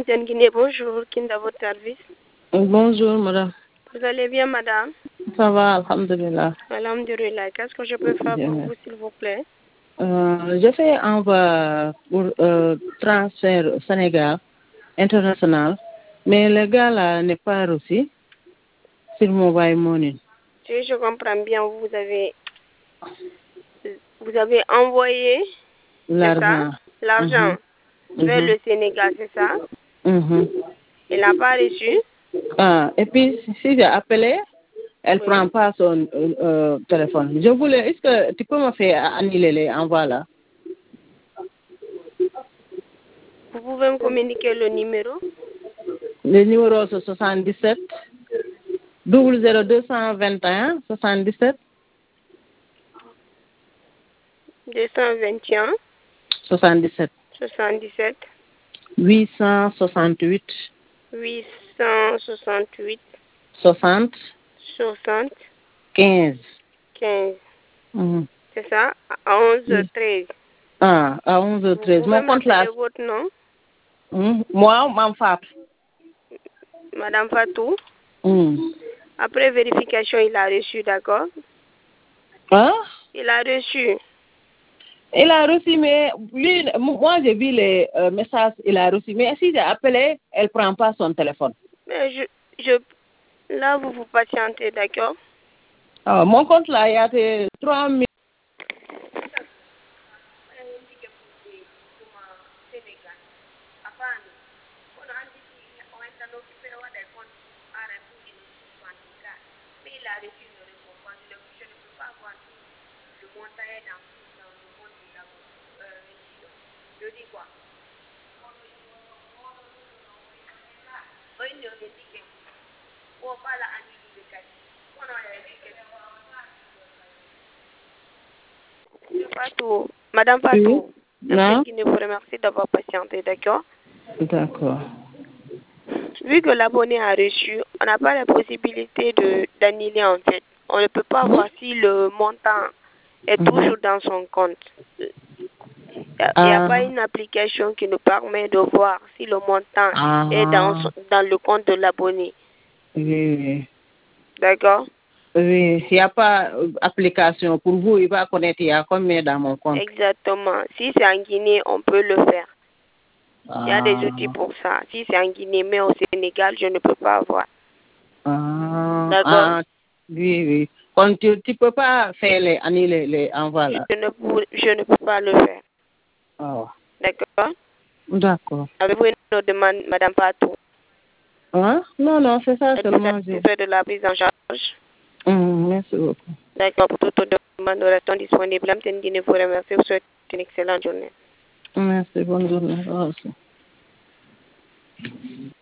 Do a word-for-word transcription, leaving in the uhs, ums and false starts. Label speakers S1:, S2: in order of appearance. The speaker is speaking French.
S1: Lamten Guinée, bonjour, Kinda, votre service.
S2: Bonjour, madame.
S1: Vous allez bien, madame?
S2: Ça va, alhamdulillah.
S1: Alhamdulillah. Qu'est-ce que je peux faire pour vous, s'il vous plaît?
S2: Euh, je fais envoi pour euh, transfert au Sénégal international, mais le gars là n'est pas reçu sur mobile money.
S1: Si je comprends bien, vous avez, vous avez envoyé
S2: L'argent.
S1: L'argent
S2: Mhm.
S1: vers
S2: Mhm.
S1: le Sénégal, c'est ça?
S2: Mhm.
S1: Il n'a pas reçu?
S2: Ah, et puis si j'ai appelé, elle
S1: Oui.
S2: prend pas son euh, euh, téléphone. Je voulais, est-ce que tu peux me faire annuler les envois là?
S1: Vous pouvez me communiquer le numéro?
S2: Le numéro c'est soixante-dix-sept zéro zéro deux cent vingt et un soixante-dix-sept
S1: deux cent vingt et un
S2: soixante-dix-sept
S1: soixante-dix-sept
S2: huit cent soixante-huit
S1: huit cent soixante-huit
S2: soixante
S1: soixante
S2: quinze.
S1: quinze.
S2: Mhm.
S1: C'est ça? À onze
S2: Oui.
S1: treize.
S2: Ah, à onze heures
S1: Vous
S2: treize.
S1: pouvez
S2: Mon compte là.
S1: m'appeler votre nom?
S2: Mhm. Moi, Mme Fatou.
S1: Madame Fatou.
S2: Mhm.
S1: Après vérification, il a reçu, d'accord?
S2: Hein?
S1: Il a reçu.
S2: Il a reçu, mais lui, moi j'ai vu les euh, messages, il a reçu. Mais si j'ai appelé, elle ne prend pas son téléphone.
S1: Mais je, je, là, vous vous patientez, d'accord?
S2: Ah, mon compte là, il y a que trois mille.
S1: Fatou, Madame Fatou,
S2: Non?
S1: je vous remercie d'avoir patienté, d'accord?
S2: D'accord.
S1: Vu que l'abonné a reçu, on n'a pas la possibilité de d'annuler en fait. On ne peut pas
S2: Mhm.
S1: voir si le montant est
S2: Mhm.
S1: toujours dans son compte. Il n'y a,
S2: Ah.
S1: pas une application qui nous permet de voir si le montant
S2: Ah.
S1: est dans, son- dans le compte de l'abonné.
S2: Oui, oui.
S1: D'accord?
S2: Oui, il n'y a pas d'application pour vous, il va connaître il y a combien dans mon compte.
S1: Exactement. Si c'est en Guinée, on peut le faire. Il y a des
S2: Ah.
S1: outils pour ça. Si c'est en Guinée, mais au Sénégal, je ne peux pas voir.
S2: Ah.
S1: D'accord?
S2: Ah. Oui, oui. Quand tu ne peux pas faire les annuler les envois là.
S1: Je ne, pour- je ne peux pas le faire.
S2: Oh.
S1: D'accord?
S2: D'accord.
S1: Avez-vous une autre demande, Madame Patou?
S2: Hein? Non, non, c'est ça
S1: Êtes-vous
S2: seulement. Je...
S1: satisfait de la prise en charge?
S2: Hum, merci beaucoup.
S1: D'accord. Pour toute autre demande, nous restons disponibles. Amten Guinée vous remercie. Vous souhaite une excellente journée.
S2: Merci, bonne journée. Au revoir.